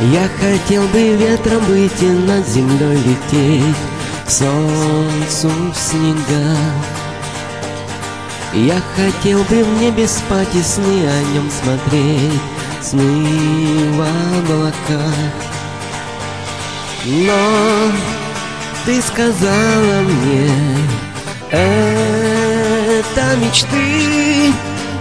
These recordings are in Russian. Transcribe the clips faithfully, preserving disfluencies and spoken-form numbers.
Я хотел бы ветром быть и над землей лететь, к солнцу в снега. Я хотел бы в небе спать и сны о нем смотреть, сны в облаках. Но ты сказала мне, это мечты,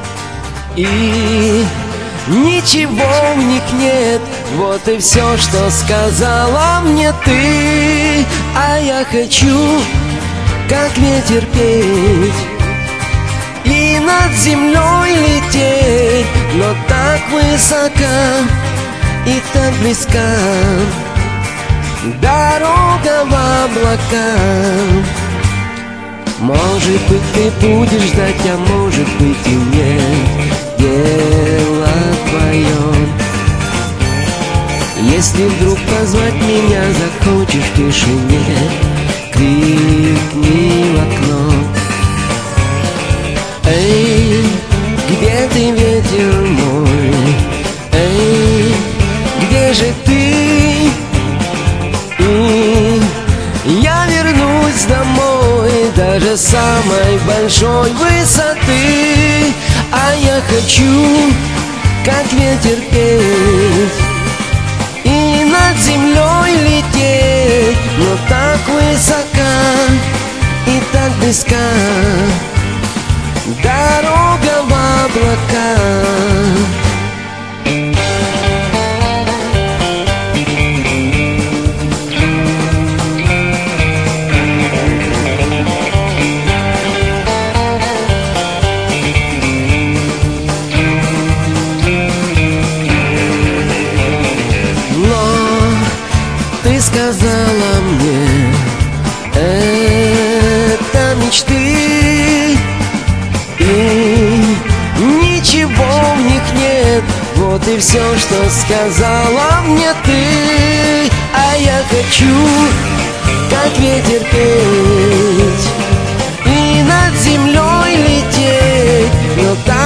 и ничего в них нет. Вот и все, что сказала мне ты. А я хочу, как ветер, петь и над землей лететь, но так высоко и так близка дорога в облака. Может быть, ты будешь ждать, а может быть и нет, дело твое. Если вдруг позвать меня захочешь в тишине, крикни в окно. Эй, где ты, ветер мой? Эй, где же ты? И я вернусь домой даже с самой большой высоты. А я хочу, как ветер, петь и над землей лететь, но так высока и так близка дорога в облака. Ты сказала мне, это мечты, и ничего в них нет. Вот и все, что сказала мне ты. А я хочу, как ветер, петь и над землей лететь, но так